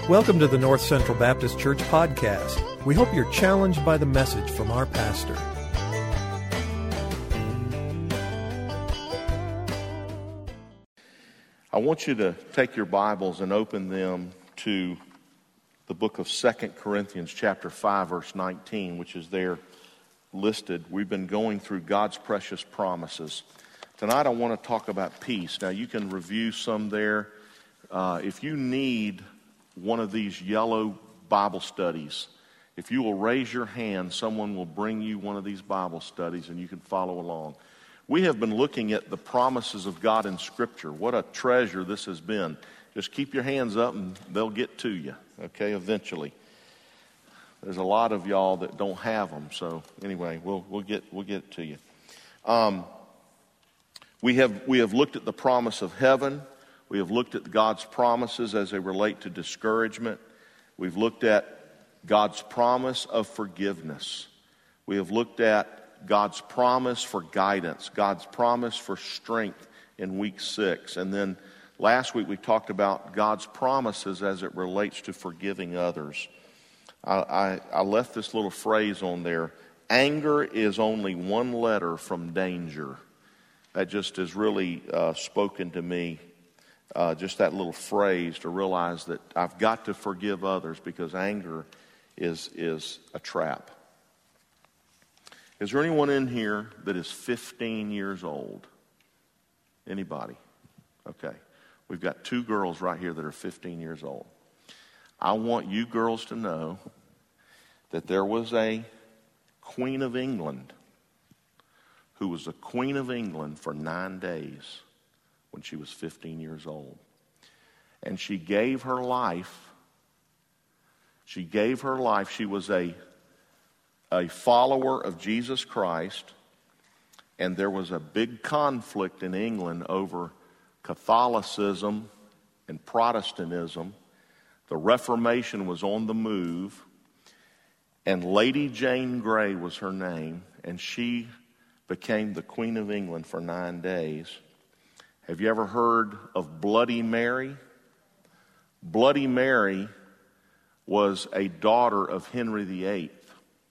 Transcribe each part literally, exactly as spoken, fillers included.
Welcome to the North Central Baptist Church podcast. We hope you're challenged by the message from our pastor. I want you to take your Bibles and open them to the book of Second Corinthians chapter five, verse nineteen, which is there listed. We've been going through God's precious promises. Tonight I want to talk about peace. Now you can review some there. Uh, if you need one of these yellow Bible studies, if you will raise your hand, someone will bring you one of these Bible studies and you can follow along. We have been looking at the promises of God in Scripture. What a treasure this has been. Just keep your hands up and they'll get to you, okay, eventually. There's a lot of y'all that don't have them, so anyway, we'll we'll get we'll get it to you. Um, we have we have looked at the promise of heaven. We have looked at God's promises as they relate to discouragement. We've looked at God's promise of forgiveness. We have looked at God's promise for guidance, God's promise for strength in week six. And then last week we talked about God's promises as it relates to forgiving others. I, I, I left this little phrase on there: anger is only one letter from danger. That just has really uh, spoken to me. Uh, just that little phrase to realize that I've got to forgive others because anger is is a trap. Is there anyone in here that is fifteen years old? Anybody? Okay. We've got two girls right here that are fifteen years old. I want you girls to know that there was a Queen of England who was the Queen of England for nine days. When she was fifteen years old. And she gave her life. She gave her life. She was a, a follower of Jesus Christ. And there was a big conflict in England over Catholicism and Protestantism. The Reformation was on the move. And Lady Jane Grey was her name. And she became the Queen of England for nine days. Have you ever heard of Bloody Mary? Bloody Mary was a daughter of Henry the Eighth.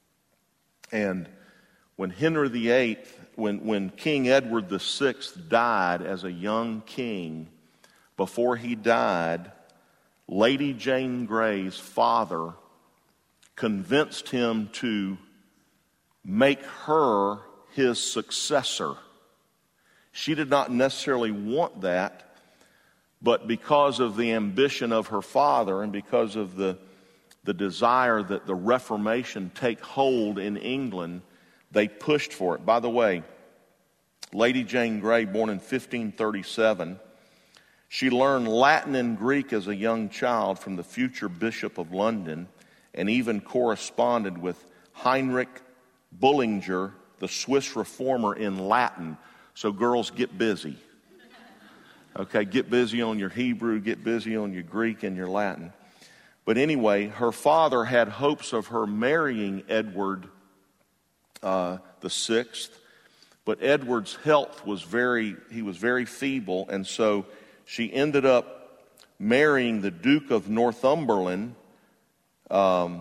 And when Henry the Eighth, when, when King Edward the Sixth died as a young king, before he died, Lady Jane Grey's father convinced him to make her his successor. She did not necessarily want that, but because of the ambition of her father and because of the, the desire that the Reformation take hold in England, they pushed for it. By the way, Lady Jane Grey, born in fifteen thirty-seven, she learned Latin and Greek as a young child from the future Bishop of London and even corresponded with Heinrich Bullinger, the Swiss reformer, in Latin. So girls, get busy. Okay, get busy on your Hebrew, get busy on your Greek and your Latin. But anyway, her father had hopes of her marrying Edward uh, the Sixth, but Edward's health was very, he was very feeble, and so she ended up marrying the Duke of Northumberland um,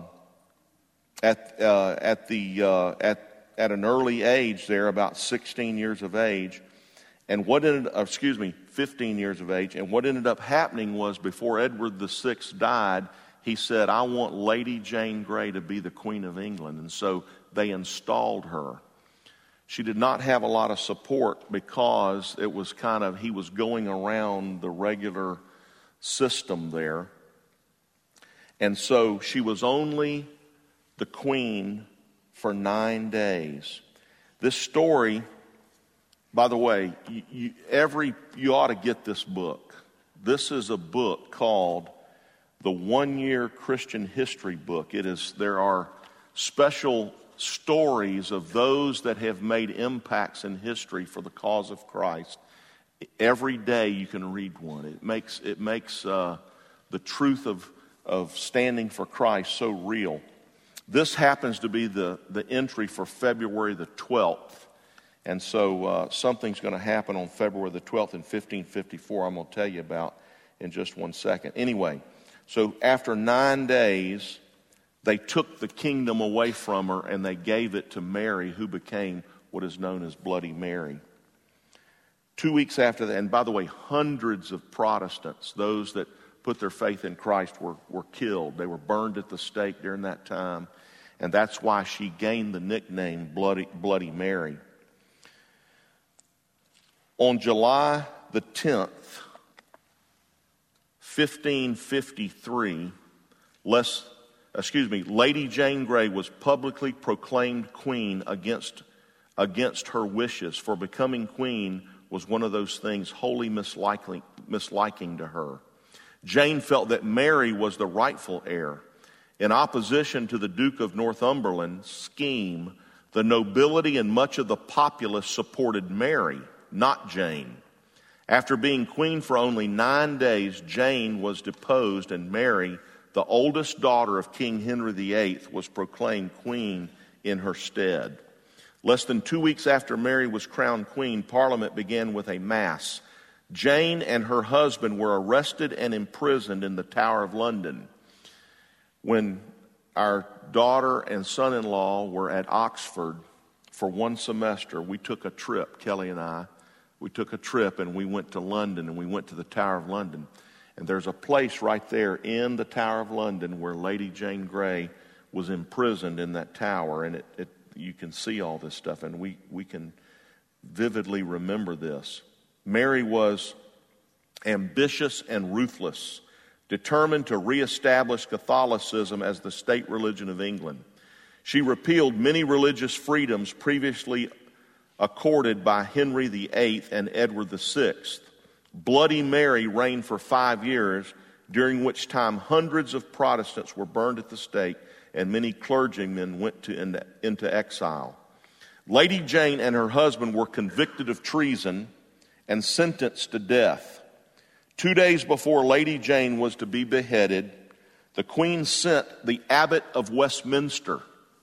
at uh, at the uh, at. at an early age there, about sixteen years of age. And what ended up, excuse me, fifteen years of age. And what ended up happening was before Edward the Sixth died, he said, I want Lady Jane Grey to be the Queen of England. And so they installed her. She did not have a lot of support because it was kind of, he was going around the regular system there. And so she was only the queen for nine days. This story, by the way, you, you, every you ought to get this book. This is a book called the One Year Christian History Book. It is. There are special stories of those that have made impacts in history for the cause of Christ. Every day you can read one. It makes it makes uh, the truth of of standing for Christ so real. This happens to be the, the entry for February the twelfth. And so uh, something's going to happen on February the twelfth in fifteen fifty-four I'm going to tell you about in just one second. Anyway, So after nine days, they took the kingdom away from her and they gave it to Mary, who became what is known as Bloody Mary. Two weeks after that, and by the way, hundreds of Protestants, those that put their faith in Christ, were, were killed. They were burned at the stake during that time. And that's why she gained the nickname Bloody, Bloody Mary. On July the tenth, fifteen fifty-three, less, excuse me, Lady Jane Grey was publicly proclaimed queen against, against her wishes, for becoming queen was one of those things wholly misliking, misliking to her. Jane felt that Mary was the rightful heir. In opposition to the Duke of Northumberland's scheme, the nobility and much of the populace supported Mary, not Jane. After being queen for only nine days, Jane was deposed, and Mary, the oldest daughter of King Henry the Eighth, was proclaimed queen in her stead. Less than two weeks after Mary was crowned queen, Parliament began with a mass. Jane and her husband were arrested and imprisoned in the Tower of London. When our daughter and son-in-law were at Oxford for one semester, we took a trip, Kelly and I. We took a trip and we went to London, and we went to the Tower of London. And there's a place right there in the Tower of London where Lady Jane Grey was imprisoned in that tower. And it, it you can see all this stuff, and we, we can vividly remember this. Mary was ambitious and ruthless, determined to reestablish Catholicism as the state religion of England. She repealed many religious freedoms previously accorded by Henry the Eighth and Edward the Sixth. Bloody Mary reigned for five years, during which time hundreds of Protestants were burned at the stake and many clergymen went to, into, into exile. Lady Jane and her husband were convicted of treason and sentenced to death. Two days before Lady Jane was to be beheaded, the Queen sent the Abbot of Westminster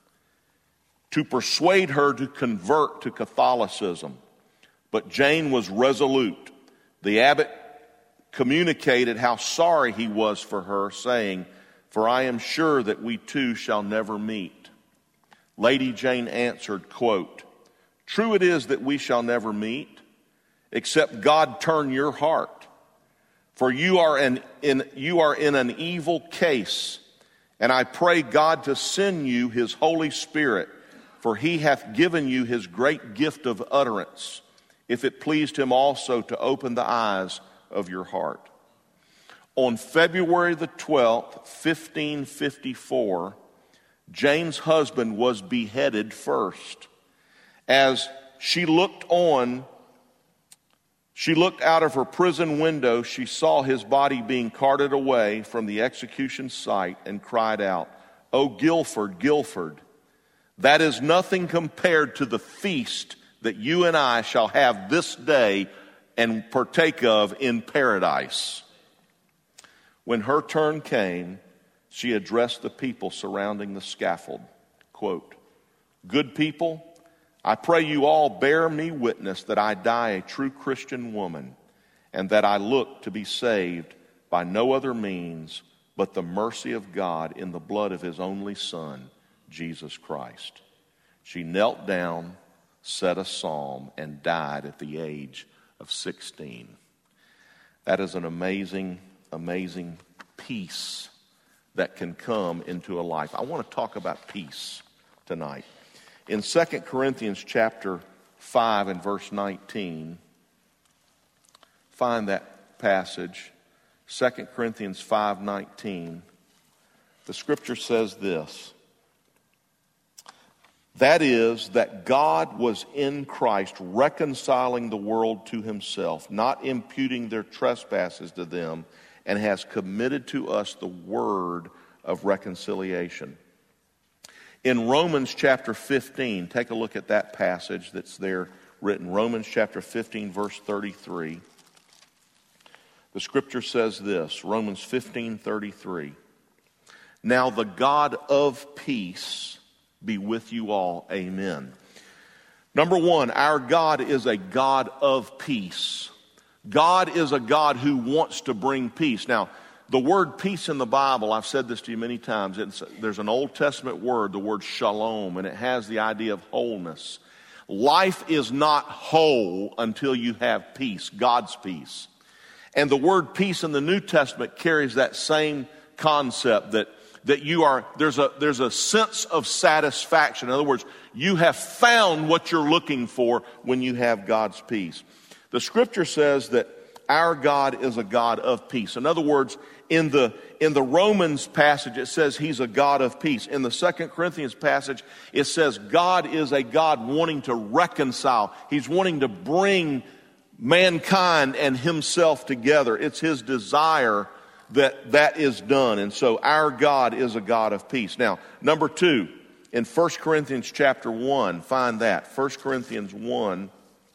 to persuade her to convert to Catholicism. But Jane was resolute. The abbot communicated how sorry he was for her, saying, "For I am sure that we two shall never meet." Lady Jane answered, quote, "True it is that we shall never meet, except God turn your heart. For you are, an, in, you are in an evil case, and I pray God to send you his Holy Spirit, for he hath given you his great gift of utterance, if it pleased him also to open the eyes of your heart." On February the twelfth, fifteen fifty-four, Jane's husband was beheaded first. As she looked on, she looked out of her prison window, she saw his body being carted away from the execution site and cried out, "O Guilford, Guilford, that is nothing compared to the feast that you and I shall have this day and partake of in paradise." When her turn came, she addressed the people surrounding the scaffold. Quote, "Good people, I pray you all bear me witness that I die a true Christian woman, and that I look to be saved by no other means but the mercy of God in the blood of his only Son, Jesus Christ." She knelt down, said a psalm, and died at the age of sixteen. That is an amazing, amazing peace that can come into a life. I want to talk about peace tonight. In Second Corinthians chapter five and verse nineteen, find that passage, Second Corinthians five nineteen. The scripture says this, "That is, that God was in Christ reconciling the world to himself, not imputing their trespasses to them, and has committed to us the word of reconciliation." In Romans chapter fifteen, take a look at that passage that's there written. Romans chapter fifteen, verse thirty-three. The scripture says this, Romans fifteen thirty-three. "Now the God of peace be with you all." Amen. Number one, our God is a God of peace. God is a God who wants to bring peace. Now, The word peace in the Bible, I've said this to you many times, it's, there's an Old Testament word, the word shalom, and it has the idea of wholeness. Life is not whole until you have peace, God's peace. And the word peace in the New Testament carries that same concept that, that you are, there's a, there's a sense of satisfaction. In other words, you have found what you're looking for when you have God's peace. The scripture says that our God is a God of peace. In other words, in the, in the Romans passage, it says he's a God of peace. In the Second Corinthians passage, it says God is a God wanting to reconcile. He's wanting to bring mankind and himself together. It's his desire that that is done. And so our God is a God of peace. Now, number two, in First Corinthians chapter one, find that. First Corinthians one.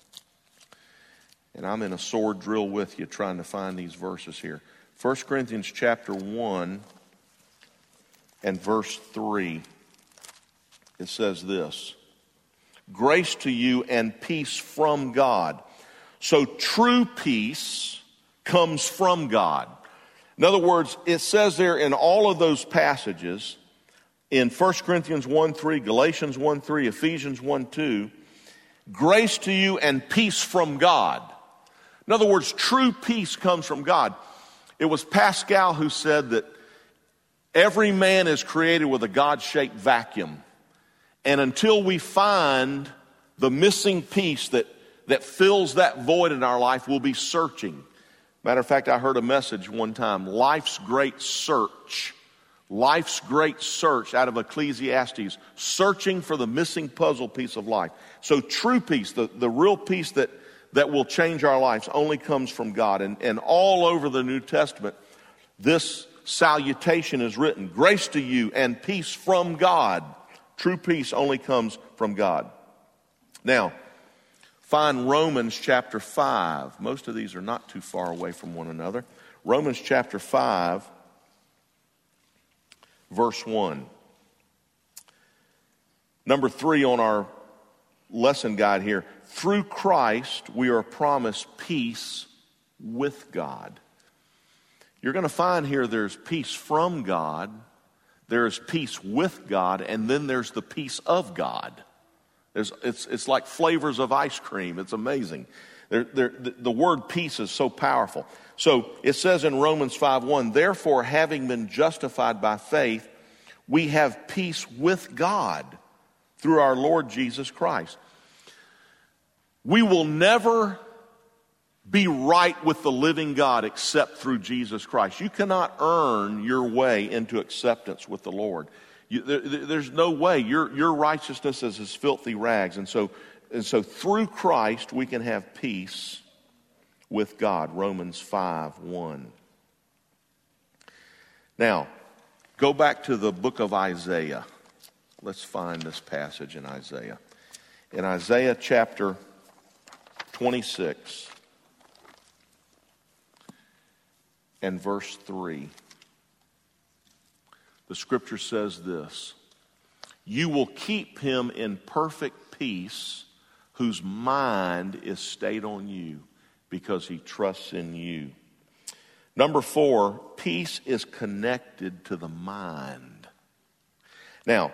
And I'm in a sword drill with you trying to find these verses here. First Corinthians chapter one and verse three. It says this. Grace to you and peace from God. So true peace comes from God. In other words, it says there in all of those passages, in First Corinthians one three, Galatians one three, Ephesians one two, grace to you and peace from God. In other words, true peace comes from God. It was Pascal who said that every man is created with a God-shaped vacuum. And until we find the missing piece that, that fills that void in our life, we'll be searching. Matter of fact, I heard a message one time, life's great search. Life's great search out of Ecclesiastes, searching for the missing puzzle piece of life. So true peace, the, the real peace that that will change our lives only comes from God. And, and all over the New Testament, this salutation is written. Grace to you and peace from God. True peace only comes from God. Now, find Romans chapter five. Most of these are not too far away from one another. Romans chapter five, verse one. Number three on our lesson guide here. Through Christ, we are promised peace with God. You're going to find here there's peace from God, there's peace with God, and then there's the peace of God. There's, it's, it's like flavors of ice cream. It's amazing. There, there, the, the word peace is so powerful. So it says in Romans five one, therefore, having been justified by faith, we have peace with God through our Lord Jesus Christ. We will never be right with the living God except through Jesus Christ. You cannot earn your way into acceptance with the Lord. You, there, there's no way. Your, your righteousness is as filthy rags. And so, and so through Christ we can have peace with God. Romans five one. Now, go back to the book of Isaiah. Let's find this passage in Isaiah. In Isaiah chapter twenty-six and verse three, the scripture says this, you will keep him in perfect peace whose mind is stayed on you because he trusts in you. Number four, peace is connected to the mind. Now,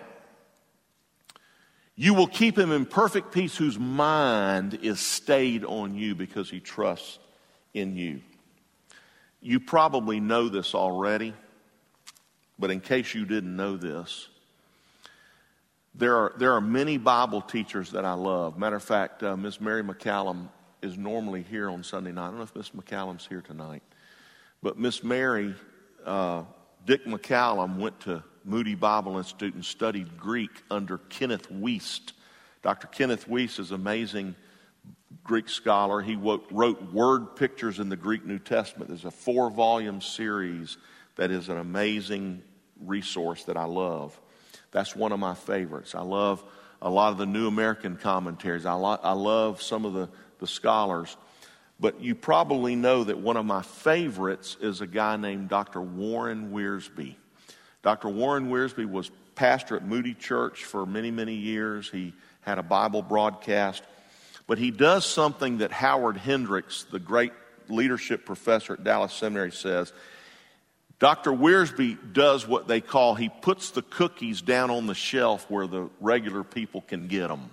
you will keep him in perfect peace whose mind is stayed on you because he trusts in you. You probably know this already, but in case you didn't know this, there are there are many Bible teachers that I love. Matter of fact, uh, Miss Mary McCallum is normally here on Sunday night. I don't know if Miss McCallum's here tonight, but Miss Mary, uh, Dick McCallum went to Moody Bible Institute and studied Greek under Kenneth Wuest. Doctor Kenneth Wuest is an amazing Greek scholar. He wrote, wrote Word Pictures in the Greek New Testament. There's a four-volume series that is an amazing resource that I love. That's one of my favorites. I love a lot of the New American commentaries. I, lo- I love some of the, the scholars. But you probably know that one of my favorites is a guy named Doctor Warren Wiersbe. Doctor Warren Wiersbe was pastor at Moody Church for many, many years. He had a Bible broadcast. But he does something that Howard Hendricks, the great leadership professor at Dallas Seminary, says. Doctor Wiersbe does what they call, he puts the cookies down on the shelf where the regular people can get them.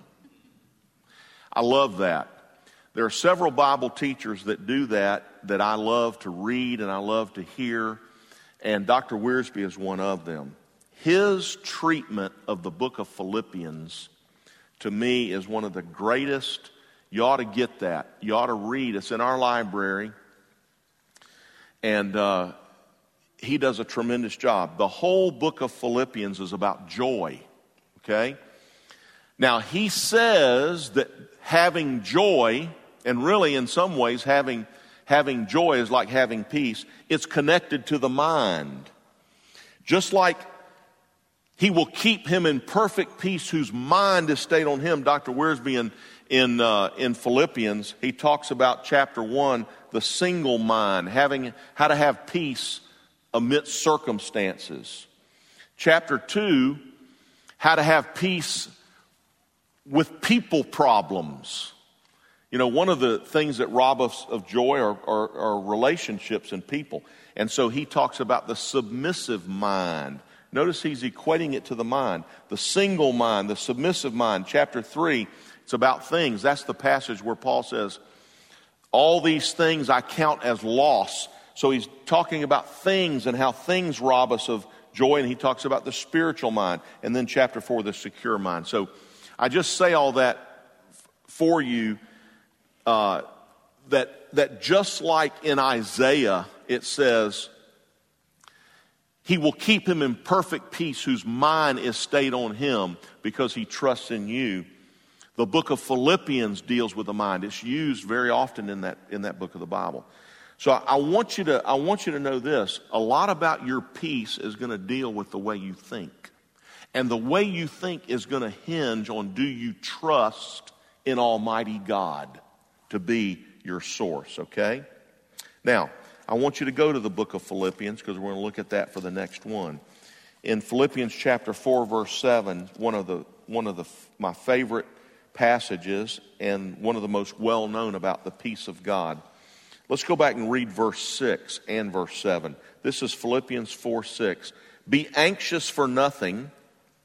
I love that. There are several Bible teachers that do that, that I love to read and I love to hear, and Doctor Wiersbe is one of them. His treatment of the book of Philippians, to me, is one of the greatest. You ought to get that. You ought to read. It's in our library, and uh, he does a tremendous job. The whole book of Philippians is about joy, okay? Now, he says that having joy, and really in some ways having, having joy is like having peace, it's connected to the mind. Just like he will keep him in perfect peace whose mind is stayed on him. Doctor Wiersbe in, in, uh, in Philippians, he talks about chapter one, the single mind, having how to have peace amidst circumstances. Chapter two, how to have peace with people problems. You know, one of the things that rob us of joy are, are, are relationships and people. And so he talks about the submissive mind. Notice he's equating it to the mind. The single mind, the submissive mind. Chapter three, it's about things. That's the passage where Paul says, all these things I count as loss. So he's talking about things and how things rob us of joy. And he talks about the spiritual mind. And then chapter four, the secure mind. So I just say all that for you, uh, that, that just like in Isaiah, it says, he will keep him in perfect peace whose mind is stayed on him because he trusts in you. The book of Philippians deals with the mind. It's used very often in that, in that book of the Bible. So I, I want you to, I want you to know this. A lot about your peace is going to deal with the way you think. And the way you think is going to hinge on, do you trust in Almighty God to be your source, okay? Now, I want you to go to the book of Philippians because we're going to look at that for the next one. In Philippians chapter four, verse seven, one of the one of the my favorite passages and one of the most well known about the peace of God. Let's go back and read verse six and verse seven. This is Philippians four six. Be anxious for nothing,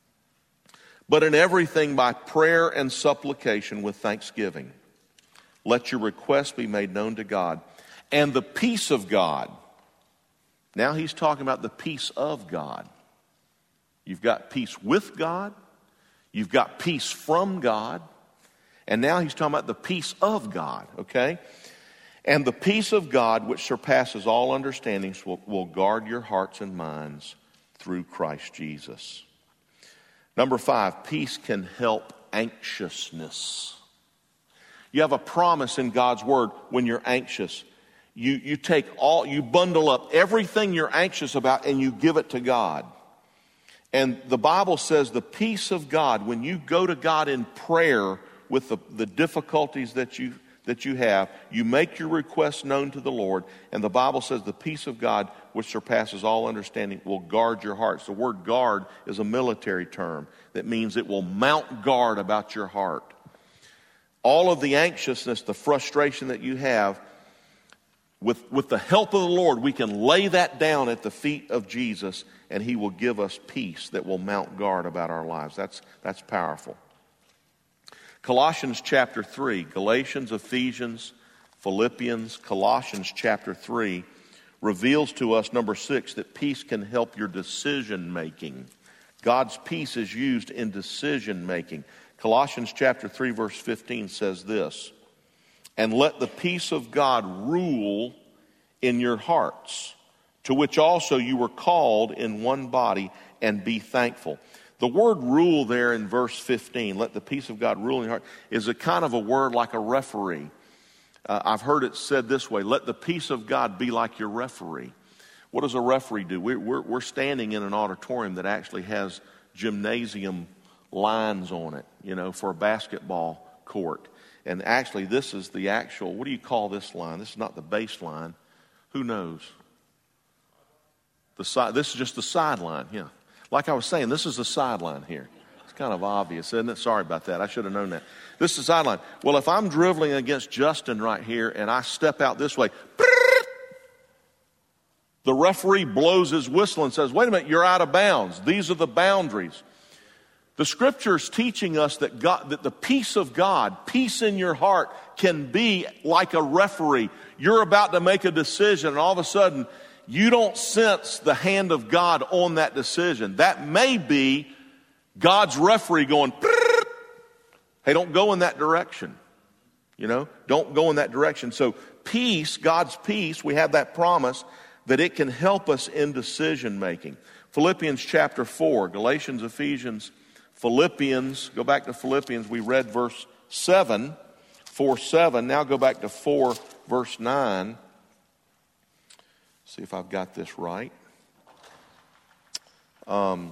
but in everything by prayer and supplication with thanksgiving. Let your requests be made known to God. And the peace of God. Now he's talking about the peace of God. You've got peace with God. You've got peace from God. And now he's talking about the peace of God, okay? And the peace of God, which surpasses all understanding, will, will guard your hearts and minds through Christ Jesus. Number five, peace can help anxiousness. You have a promise in God's word when you're anxious. You, you take all, you bundle up everything you're anxious about and you give it to God. And the Bible says the peace of God, when you go to God in prayer with the, the difficulties that you, that you have, you make your requests known to the Lord. And the Bible says the peace of God, which surpasses all understanding, will guard your hearts. The word guard is a military term that means it will mount guard about your heart. All of the anxiousness, the frustration that you have, With, with the help of the Lord, we can lay that down at the feet of Jesus, and he will give us peace that will mount guard about our lives. That's, that's powerful. Colossians chapter three, Galatians, Ephesians, Philippians, Colossians chapter three reveals to us, number six, that peace can help your decision making. God's peace is used in decision making. Colossians chapter three, verse fifteen says this, and let the peace of God rule in your hearts, to which also you were called in one body, and be thankful. The word rule there in verse fifteen, let the peace of God rule in your heart, is a kind of a word like a referee. Uh, I've heard it said this way, let the peace of God be like your referee. What does a referee do? We're, we're, we're standing in an auditorium that actually has gymnasium lines on it, you know, for a basketball court. And actually, this is the actual, what do you call this line? This is not the baseline. Who knows? The side. This is just the sideline, yeah. Like I was saying, this is the sideline here. It's kind of obvious, isn't it? Sorry about that. I should have known that. This is the sideline. Well, if I'm dribbling against Justin right here and I step out this way, The referee blows his whistle and says, wait a minute, you're out of bounds. These are the boundaries. The Scripture's teaching us that God, that the peace of God, peace in your heart, can be like a referee. You're about to make a decision, and all of a sudden, you don't sense the hand of God on that decision. That may be God's referee going, hey, don't go in that direction. You know, don't go in that direction. So peace, God's peace, we have that promise that it can help us in decision making. Philippians chapter four, Galatians, Ephesians, Philippians, go back to Philippians, we read verse seven, four seven. Now go back to four, verse nine. See if I've got this right. Um,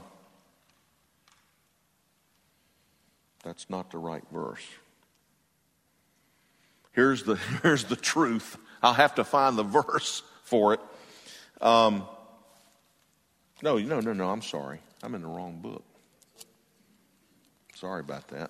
that's not the right verse. Here's the, here's the truth. I'll have to find the verse for it. Um, no, no, no, no, I'm sorry. I'm in the wrong book. Sorry about that.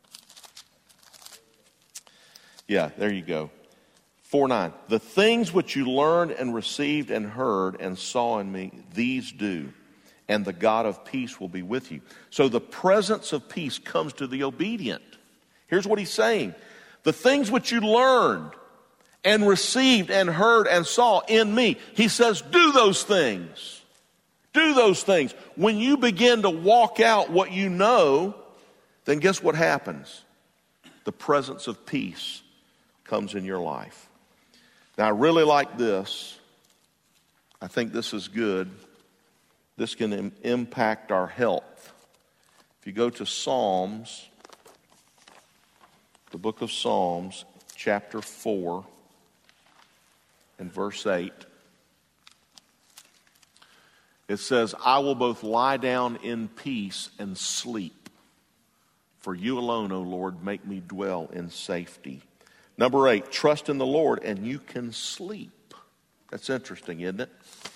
Yeah, there you go. four nine. The things which you learned and received and heard and saw in me, these do, and the God of peace will be with you. So the presence of peace comes to the obedient. Here's what he's saying. The things which you learned and received and heard and saw in me, he says, do those things. Do those things. When you begin to walk out what you know, then guess what happens? The presence of peace comes in your life. Now, I really like this. I think this is good. This can im- impact our health. If you go to Psalms, the book of Psalms, chapter four, and verse eight, it says, I will both lie down in peace and sleep. For you alone, O Lord, make me dwell in safety. Number eight, trust in the Lord and you can sleep. That's interesting, isn't it?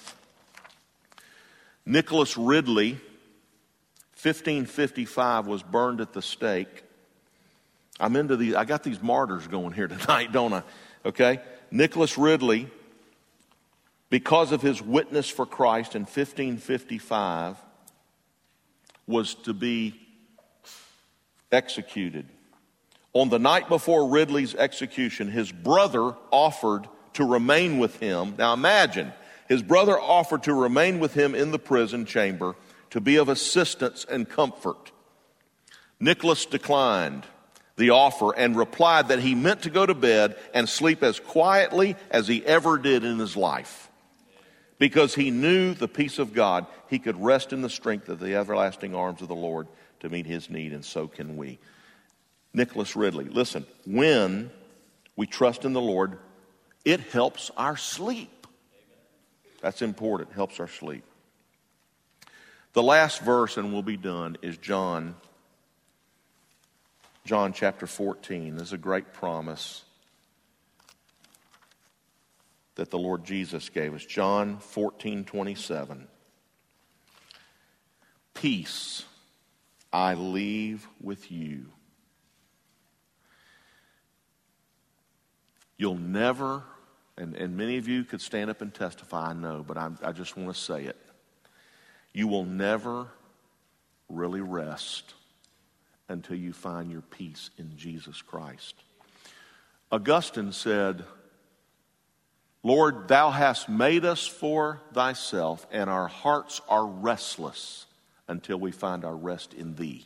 Nicholas Ridley, fifteen fifty-five, was burned at the stake. I'm into these, I got these martyrs going here tonight, don't I? Okay? Nicholas Ridley, because of his witness for Christ in fifteen fifty-five, was to be executed. On the night before Ridley's execution, his brother offered to remain with him. Now imagine, his brother offered to remain with him in the prison chamber to be of assistance and comfort. Nicholas declined the offer and replied that he meant to go to bed and sleep as quietly as he ever did in his life. Because he knew the peace of God, he could rest in the strength of the everlasting arms of the Lord to meet his need, and so can we. Nicholas Ridley, listen, when we trust in the Lord, it helps our sleep. That's important, it helps our sleep. The last verse, and we'll be done, is John. John chapter fourteen. This is a great promise that the Lord Jesus gave us. John fourteen twenty-seven. Peace I leave with you. You'll never, and, and many of you could stand up and testify, I know, but I, I just want to say it. You will never really rest until you find your peace in Jesus Christ. Augustine said, Lord, thou hast made us for thyself, and our hearts are restless until we find our rest in thee.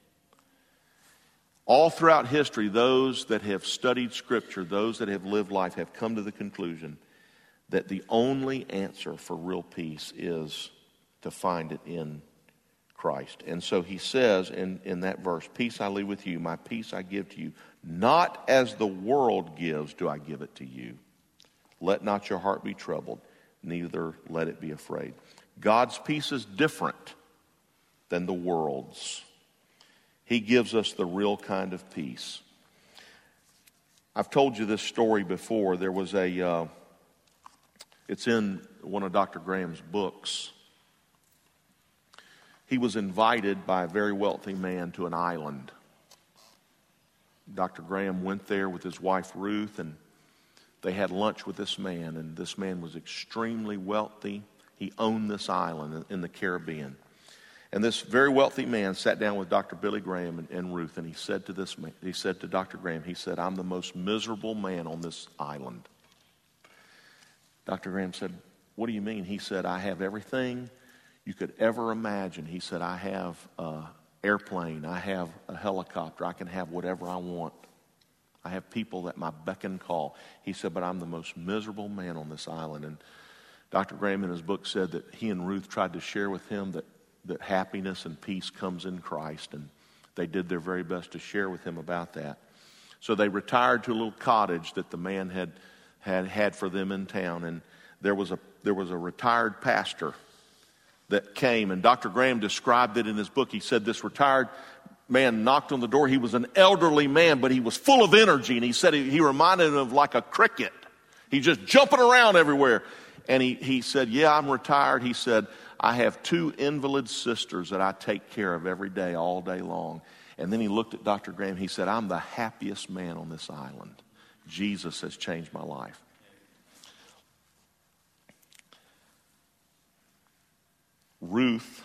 All throughout history, those that have studied Scripture, those that have lived life, have come to the conclusion that the only answer for real peace is to find it in Christ. And so he says in, in that verse, peace I leave with you, my peace I give to you. Not as the world gives do I give it to you. Let not your heart be troubled, neither let it be afraid. God's peace is different than the world's. He gives us the real kind of peace. I've told you this story before. There was a, uh, it's in one of Doctor Graham's books. He was invited by a very wealthy man to an island. Doctor Graham went there with his wife Ruth, and they had lunch with this man, and this man was extremely wealthy. He owned this island in the Caribbean. And this very wealthy man sat down with Doctor Billy Graham and, and Ruth, and he said to this man, he said to Doctor Graham, he said, "I'm the most miserable man on this island." Doctor Graham said, "What do you mean?" He said, "I have everything you could ever imagine." He said, "I have an airplane, I have a helicopter, I can have whatever I want. I have people at my beck and call." He said, "But I'm the most miserable man on this island." And Doctor Graham in his book said that he and Ruth tried to share with him that, that happiness and peace comes in Christ, and they did their very best to share with him about that. So they retired to a little cottage that the man had had, had for them in town, and there was a there was a retired pastor that came, and Doctor Graham described it in his book. He said this retired man knocked on the door. He was an elderly man, but he was full of energy, and he said he, he reminded him of like a cricket. He's just jumping around everywhere. And he, he said, "Yeah, I'm retired." He said, "I have two invalid sisters that I take care of every day, all day long." And then he looked at Doctor Graham. He said, "I'm the happiest man on this island. Jesus has changed my life." Ruth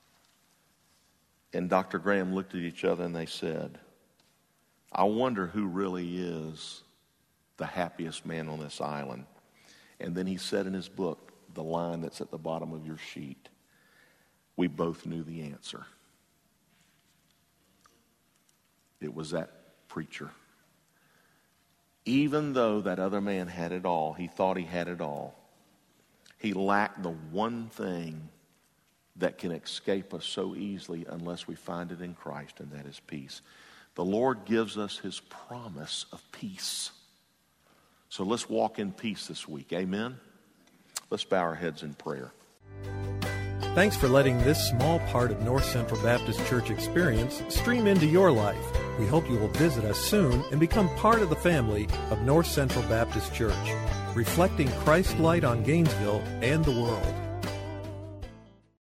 and Doctor Graham looked at each other and they said, "I wonder who really is the happiest man on this island." And then he said in his book, the line that's at the bottom of your sheet, "We both knew the answer." It was that preacher. Even though that other man had it all, he thought he had it all, he lacked the one thing that can escape us so easily unless we find it in Christ, and that is peace. The Lord gives us his promise of peace. So let's walk in peace this week. Amen? Let's bow our heads in prayer. Thanks for letting this small part of North Central Baptist Church experience stream into your life. We hope you will visit us soon and become part of the family of North Central Baptist Church, reflecting Christ's light on Gainesville and the world.